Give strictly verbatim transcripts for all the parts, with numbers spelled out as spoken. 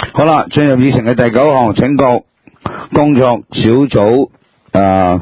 好啦，進入議程嘅第九項，請各工作小組誒，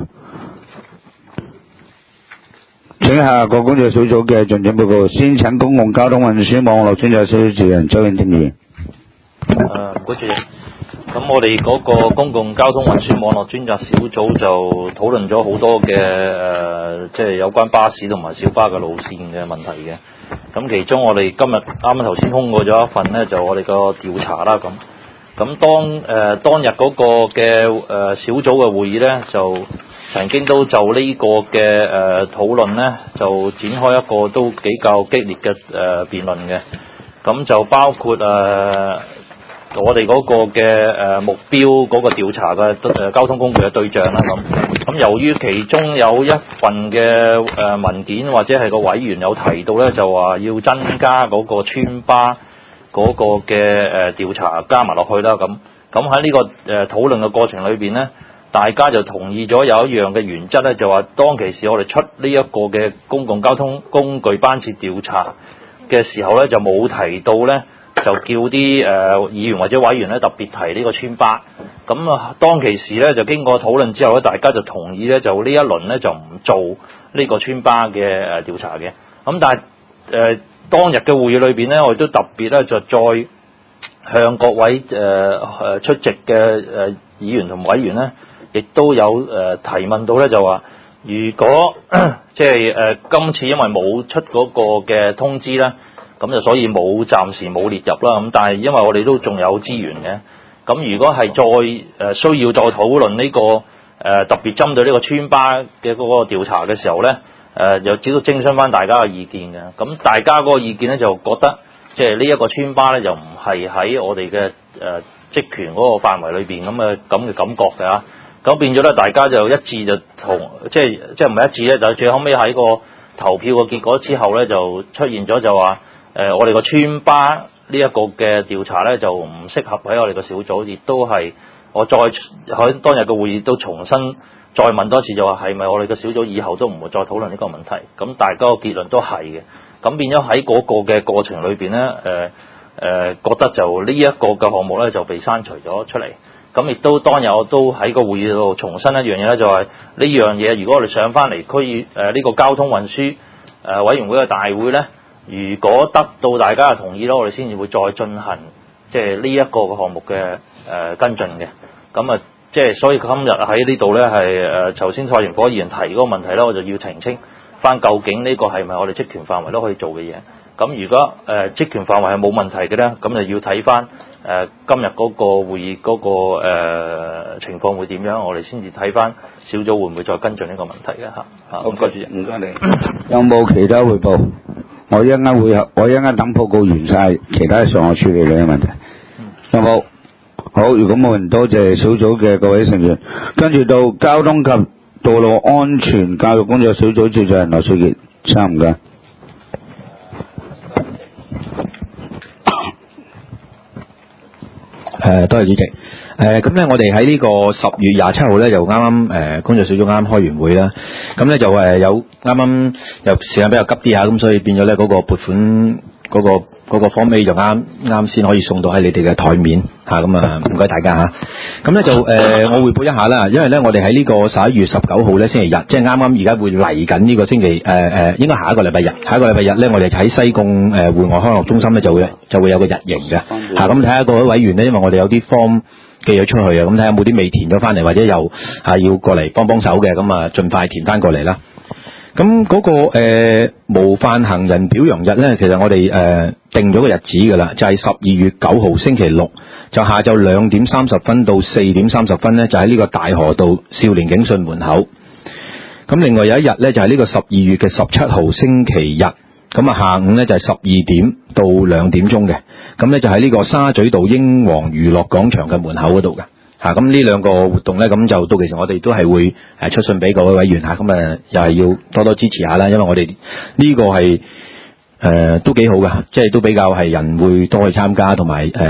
請下個工作小組嘅進展報告。先請公共交通運輸網絡專責小組主任周永天議員。 誒，唔該主席。咁我哋嗰個公共交通運輸網絡專責小組就討論咗好多嘅誒，即係有關巴士同埋小巴嘅路線嘅問題嘅。咁其中我哋今日啱啱頭先通過咗一份呢，就我哋個調查啦咁。咁當誒、呃、當日嗰個嘅誒、呃、小組嘅會議呢，就曾經都就呢個嘅誒、呃、討論呢，就展開一個都比較激烈嘅誒、呃、辯論嘅。咁就包括誒、呃、我哋嗰個嘅誒、呃、目標嗰個調查嘅誒交通工具嘅對象啦咁。咁由於其中有一份嘅誒、呃、文件或者係個委員有提到呢，就話要增加嗰個村巴嗰個嘅誒調查加埋落去啦咁。咁喺呢個誒、呃、討論嘅過程裏邊呢，大家就同意咗有一樣嘅原則呢，就話當其時我哋出呢一個嘅公共交通工具班次調查嘅時候呢，就冇提到呢，就叫啲誒、呃、議員或者委員呢特別提呢個村巴。咁啊，當其時呢，就經過討論之後呢，大家就同意呢，就呢一輪呢，就唔做呢個村巴嘅誒調查嘅。咁但係誒、呃、當日嘅會議裏邊呢，我哋都特別呢，就再向各位誒誒、呃、出席嘅誒、呃、議員同委員呢，亦都有誒、呃、提問到呢，就話如果即係誒今次因為冇出嗰個嘅通知呢，咁就所以冇暫時冇列入啦。咁但係因為我哋都仲有資源嘅。咁如果係再誒、呃、需要再討論呢、這個誒、呃、特別針對呢個村巴嘅嗰個調查嘅時候咧，誒又只都徵詢翻大家嘅意見嘅。咁大家嗰個意見咧就覺得，即係呢一個村巴咧就唔係喺我哋嘅誒職權嗰個範圍裏邊咁嘅咁嘅感覺嘅嚇。咁變咗咧，大家就一致就同即係即係唔係一致咧，就最後尾喺個投票嘅結果之後咧，就出現咗就話誒、呃、我哋個村巴呢一個嘅調查咧就唔適合喺我哋個小組，亦都係我再喺當日嘅會議都重新再問多次，就話係咪我哋個小組以後都唔會再討論呢個問題？咁大家個結論都係嘅。咁變咗喺嗰個嘅過程裏邊咧，誒、呃、誒、呃、覺得就呢一個嘅項目咧就被刪除咗出嚟。咁亦都當日我都喺個會議度重申一樣嘢咧，就係呢樣嘢，如果我哋上翻嚟區議誒呢個交通運輸誒委員會嘅大會咧。如果得到大家嘅同意咯，我哋先至會再進行即係呢一個嘅項目嘅誒、呃、跟進嘅。咁啊，即係所以今日喺呢度咧係誒頭先蔡元火議員提嗰個問題咧，我就要澄清翻究竟呢個係咪我哋職權範圍都可以做嘅嘢。咁如果誒、呃、職權範圍係冇問題嘅咧，咁就要睇翻誒今日嗰個會議嗰、那個誒、呃、情況會點樣，我哋先至睇翻小組會唔會再跟進呢個問題嘅嚇。嚇，唔該主席，唔該你。 有冇其他彙報？我一陣間會，我一陣間等報告完晒，其他上我處理你嘅問題。有冇？好，如果冇人，多謝小組嘅各位成員。跟住到交通及道路安全教育工作小組召集人羅淑傑，差唔該。 誒，多謝主席。誒，咁咧，我哋喺呢個十月廿七號咧，就啱啱誒工作小組啱啱開完會啦。咁咧就誒有啱啱又時間比較急啲嚇，咁所以變咗咧嗰個撥款嗰個嗰個 Form A就啱啱先可以送到喺你哋嘅台面嚇，咁啊唔該大家嚇。咁咧就誒、呃、我彙報一下啦，因為咧我哋喺呢個十一月十九號咧星期日，即係啱啱而家會嚟緊呢個星期誒誒、呃，應該下一個禮拜日，下一個禮拜日咧，我哋喺西貢誒戶外康樂中心咧就會就會有個日營嘅嚇，咁睇下各位委員咧，因為我哋有啲 form 寄咗出去啊，咁睇下有冇啲未填咗翻嚟，或者又嚇要過嚟幫幫手嘅，咁啊盡快填翻過嚟啦。咁嗰、那個誒、呃、模範行人表揚日咧，其實我哋誒、呃、定咗個日子㗎啦，就係十二月九號星期六，就下晝兩點三十分到四點三十分咧，就喺呢個大河道少年警訊門口。咁另外有一日咧，就係、是、呢個十二月嘅十七號星期日，咁啊下午咧就係十二點到兩點鐘嘅，咁咧就喺呢個沙咀道英皇娛樂廣場嘅門口嗰度嘅。嚇，咁呢兩個活動咧，咁就到其實我哋都係會誒出信俾各位委員嚇，咁誒又係要多多支持下啦，因為我哋呢個係誒、呃、都幾好嘅，即係都比較係人會多去參加，同埋誒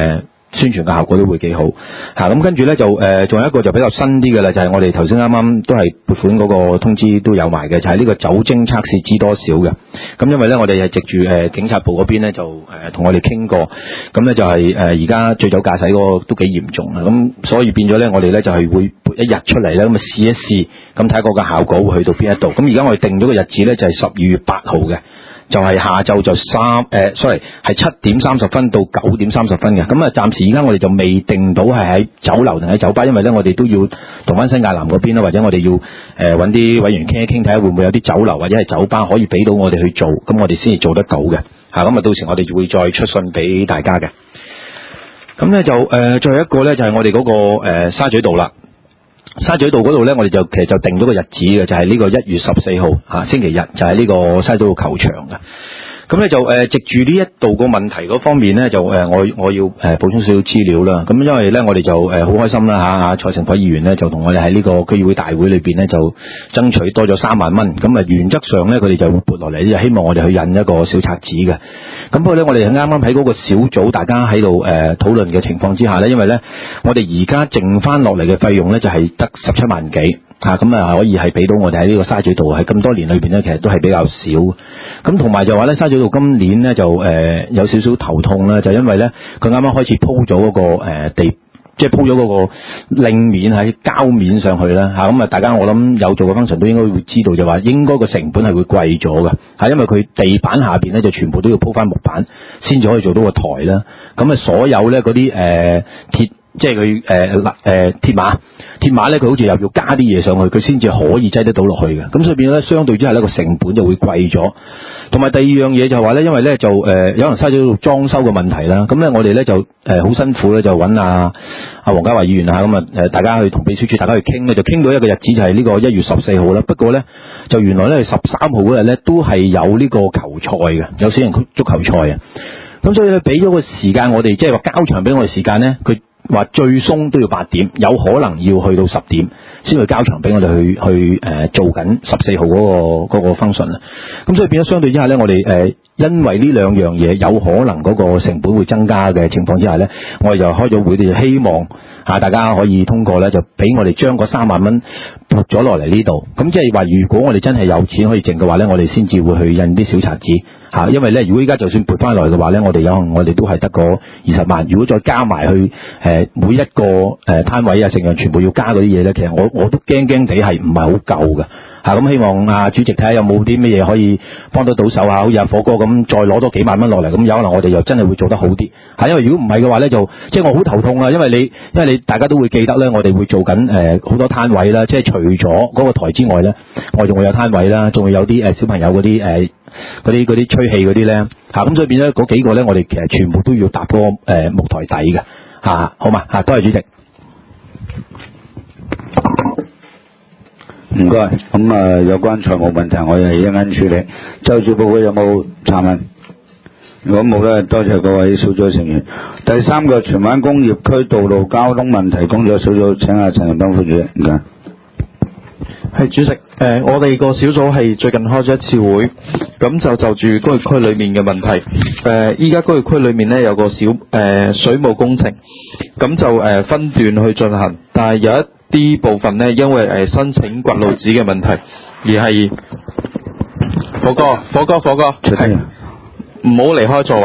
宣傳嘅效果都會幾好嚇。咁跟住咧就誒仲有一個就比較新啲嘅啦，就係、是、我哋頭先啱啱都係撥款嗰個通知都有埋嘅，就係、是、呢個酒精測試知多少嘅。咁因為咧我哋係藉住誒警察部嗰邊咧就誒同、呃、我哋傾過，咁咧就係誒而家醉酒駕駛嗰個都幾嚴重啊，咁所以變咗咧我哋咧就係、是、會撥一日出嚟咧，咁啊試一試，咁睇嗰個效果會去到邊一度。咁而家我哋定咗個日子咧就係十二月八號嘅。就係下晝就三誒 sorry 係七點三十分到九點三十分嘅。咁啊暫時而家我哋就未定到係喺酒樓定喺酒吧，因為咧我哋都要同翻新界南嗰邊啦，或者我哋要誒揾啲委員傾一傾，睇下會唔會有啲酒樓或者係酒吧可以俾到我哋去做，咁我哋先至做得到嘅嚇。咁啊到時我哋會再出信俾大家嘅。咁咧就誒、呃、最後一個咧就係、是、我哋嗰、那個誒、呃、沙咀道啦。沙咀道嗰度咧，我哋就其實就定咗個日子嘅，就係、是、呢個一月十四號啊，星期日就係呢個沙咀道球場嘅。咁咧就誒、呃，藉住呢一度個問題嗰方面咧，就誒、呃、我我要誒、呃、補充少少資料啦。咁因為咧，我哋就誒好、呃、開心啦嚇嚇，蔡成輝議員咧就同我哋喺呢個區議會大會裏邊咧就爭取多咗三萬蚊。咁啊原則上咧，佢哋就會撥落嚟，就希望我哋去印一個小冊子嘅。咁不過咧，我哋啱啱喺嗰個小組大家喺度誒討論嘅情況之下咧，因為咧我哋而家剩翻落嚟嘅費用咧就係得十七萬幾。嚇咁啊，可以係俾到我哋喺呢個沙咀道喺咁多年裏邊咧，其實都係比較少。咁同埋就話咧，沙咀道今年咧就誒、呃、有少少頭痛啦，就因為咧佢啱啱開始鋪咗嗰個、呃、地，即係鋪咗嗰個令面喺膠面上去啦嚇。咁啊，大家我諗有做過工程都應該會知道，就話應該個成本係會貴咗嘅嚇，因為佢地板下邊咧就全部都要鋪翻木板先至可以做到個台啦。咁啊，所有咧嗰啲誒鐵。即係佢誒嗱誒鐵馬，鐵馬咧佢好似又要加啲嘢上去，佢先至可以擠得到落去嘅。咁所以變咗咧，相對之下咧個成本就會貴咗。同埋第二樣嘢就係話咧，因為咧就誒、呃、有人嘥咗裝修嘅問題啦。咁咧我哋咧就誒好、呃、辛苦咧，就揾阿阿黃家華議員啊，咁啊誒大家去同秘書處大家去傾咧，就傾到一個日子就係呢個一月十四號啦。不過咧就原來咧十三號嗰日咧都係有呢個球賽嘅，有小型足球賽啊。咁所以咧俾咗個時間我哋，即係話交場俾我哋時間咧，佢話最鬆都要八點，有可能要去到十點先去交場俾我哋去去誒、呃、做緊十四號嗰個嗰個 function 啊。咁所以變咗相對之下咧，我哋誒、呃、因為呢兩樣嘢有可能嗰個成本會增加嘅情況之下咧，我哋就開咗會，就希望嚇大家可以通過咧，就俾我哋將嗰三萬蚊撥咗落嚟呢度。咁即係話，如果我哋真係有錢可以剩嘅話咧，我哋先至會去印啲小冊子嚇。因為咧，如果依家就算撥翻落嚟嘅話咧，我哋有我哋都係得個二十萬。如果再加埋去誒、呃、每一個誒攤、呃、位啊，成樣全部要加嗰啲嘢咧，其實我我都驚驚地係唔係好夠嘅嚇。咁、啊、希望啊主席睇下有冇啲咩嘢可以幫得到手啊，好似阿火哥咁再攞多幾萬蚊落嚟，咁有可能我哋又真係會做得好啲嚇。因為如果唔係嘅話咧，就即係我好頭痛啊，因為你因為你大家都會記得咧，我哋會做緊誒好多攤位啦，即係除咗嗰個台之外咧，我仲會有攤位啦，仲會有啲誒、呃、小朋友嗰啲誒嗰啲嗰啲吹氣嗰啲咧嚇。咁所以變咗嗰幾個咧，我哋其實全部都要搭嗰個誒木台底嘅嚇，好嘛嚇，多謝主席。 唔該，咁啊有關財務問題，我哋一陣間處理。就住報告有冇查問？如果冇咧，多謝各位小組成員。第三個荃灣工業區道路交通問題工作小組，請阿陳仁邦副主席。唔該。 係主席，誒、呃，我哋個小組係最近開咗一次會，咁就就住工業區裏面嘅問題。誒、呃，依家工業區裏面咧有個小誒、呃、水務工程，咁就誒、呃、分段去進行，但係有一啲部分咧，因為誒、呃、申請掘路紙嘅問題，而係火哥，火哥，火哥，係唔好離開座位，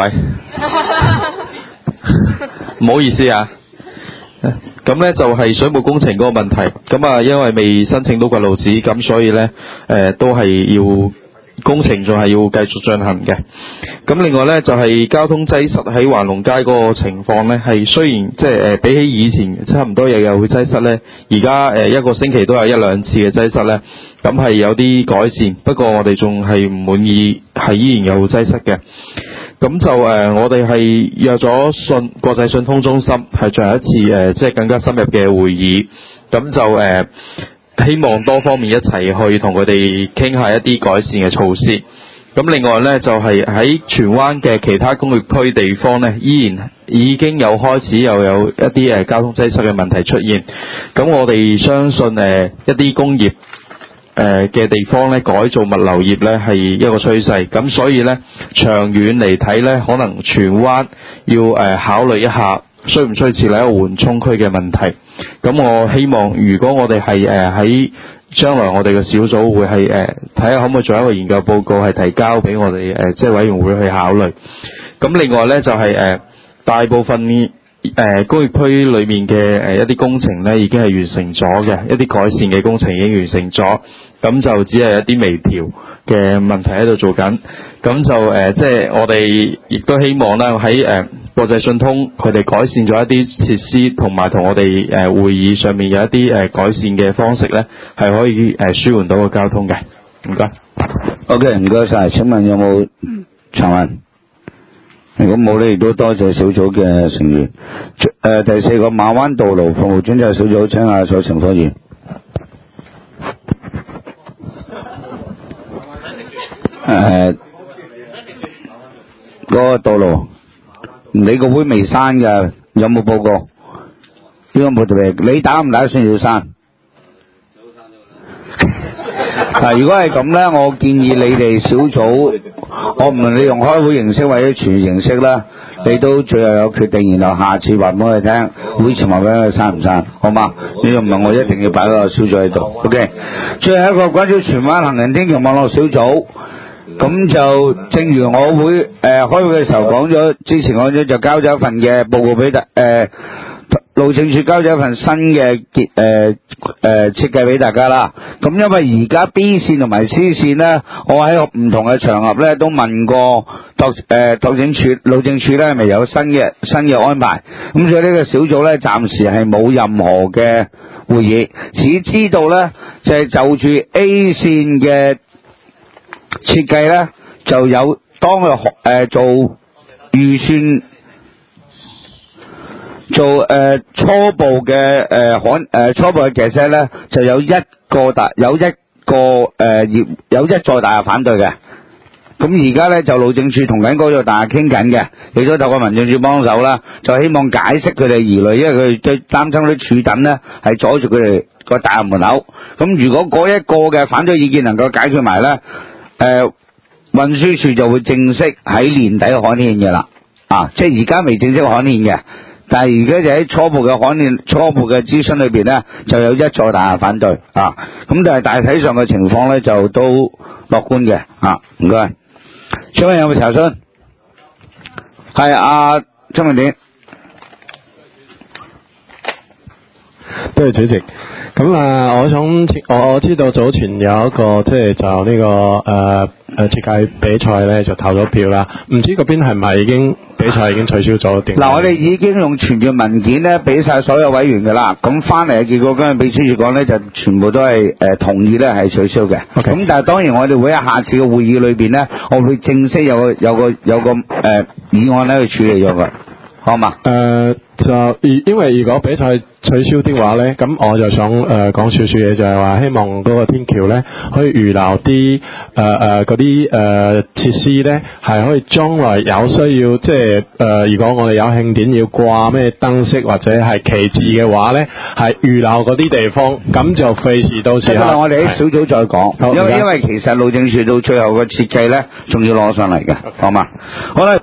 唔好意思啊。咁咧就係水務工程嗰個問題，咁啊因為未申請到掘路紙，咁所以咧誒、呃、都係要工程仲係要繼續進行嘅。咁另外咧就係、是、交通擠塞喺環龍街嗰個情況咧，係雖然即係誒比起以前差唔多日日會擠塞咧，而家誒一個星期都有一兩次嘅擠塞咧，咁係有啲改善，不過我哋仲係唔滿意，係依然有擠塞嘅。咁就誒、呃，我哋係約咗信國際信通中心係最後一次誒、呃，即係更加深入嘅會議。咁就誒、呃，希望多方面一齊去同佢哋傾下一啲改善嘅措施。咁另外呢，就係、是、喺荃灣嘅其他工業區地方呢，依然已經有開始又有一啲誒、呃、交通擠塞嘅問題出現。咁我哋相信誒、呃、一啲工業誒嘅地方咧，改造物流業咧係一個趨勢，咁所以咧長遠嚟睇咧，可能荃灣要誒考慮一下需唔需要設立一個緩衝區嘅問題。咁我希望如果我哋係誒喺將來我哋嘅小組會係誒睇下可唔可以做一個研究報告，係提交俾我哋誒即係委員會去考慮。咁另外咧就係、是、誒、呃、大部分誒、呃、工業區裏面嘅誒、呃、一啲工程咧已經係完成咗嘅，一啲改善嘅工程已經完成咗，咁就只係一啲微調嘅問題喺度做緊。咁就誒即係我哋亦都希望咧喺誒國際信通佢哋改善咗一啲設施，同埋同我哋誒、呃、會議上面有一啲誒、呃、改善嘅方式咧，係可以誒、呃、舒緩到個交通嘅。唔該。 OK， 唔該晒。請問有冇長問？如果冇咧，亦都多謝小組嘅成員。誒、呃，第四個馬灣道路服務專責小組，請下蔡成科議員。誒，嗰個道路，你個會未刪㗎，有冇報告？邊個冇特別？你打唔打算要刪？嗱，如果係咁咧，我建議你哋小組，我唔論你用開會形式或者全形式啦，你都最後有決定，然後下次話俾我哋聽，會前話俾我哋刪唔刪，好嗎？你又唔係我一定要擺個小組喺度 ，OK？最後一個關於荃灣行人天橋網絡小組，咁就正如我會誒、呃、開會嘅時候講咗，之前講咗就交咗一份嘅報告俾大誒。路政署交咗一份新嘅結誒誒設計俾大家啦。咁因為而家 B 線同埋 C 線咧，我喺唔同嘅場合咧都問過特誒路政署路政署咧，係咪有新嘅新嘅安排？咁所以呢個小組咧暫時係冇任何嘅會議，只知道咧就係、是、就住 A 線嘅設計咧就有當佢誒、呃、做預算。做誒、呃、初步嘅誒可誒初步嘅解釋咧，就有一個大有一個誒業、呃、有一座大廈反對嘅。咁而家咧就路政署同緊嗰座大廈傾緊嘅，亦都透過民政署幫手啦，就希望解釋佢哋疑慮，因為佢哋最擔心啲柱躉咧係阻住佢哋個大廈門口。咁如果嗰一個嘅反對意見能夠解決埋咧，誒運輸署就會正式喺年底刊憲嘅啦。啊，即係而家未正式刊憲嘅。但係而家就喺初步嘅刊憲、初步嘅諮詢裏邊咧，就有一座大廈反對啊。咁但係大體上嘅情況咧，就都樂觀嘅啊。唔該。請問有冇查詢？係阿張文典。 多謝主席。咁啊，我想我我知道早前有一個即係就呢、這個誒誒設計比賽咧，就投咗票啦。唔知嗰邊係咪已經比賽已經取消咗定？ 嗱，我哋已經用傳閱文件咧，俾晒所有委員㗎啦。咁翻嚟嘅結果，跟住秘書處講咧，就全部都係誒、呃、同意咧，係取消嘅。 OK。 咁但係當然我哋會喺下次嘅會議裏邊咧，我會正式有個有個有個誒、呃、議案咧去處理咗佢，好嘛？ 誒、呃、就因為如果比賽取消的話咧，咁我就想誒講少少嘢，就係話希望嗰個天橋咧可以預留啲誒誒嗰啲誒設施咧，係可以將來有需要，即係誒如果我哋有慶典要掛咩燈飾或者係旗幟嘅話咧，係預留嗰啲地方，咁就費事到時候。 我哋喺小組再講，因為因為其實路政署到最後嘅設計咧，仲要攞上嚟嘅，好嘛？好啦。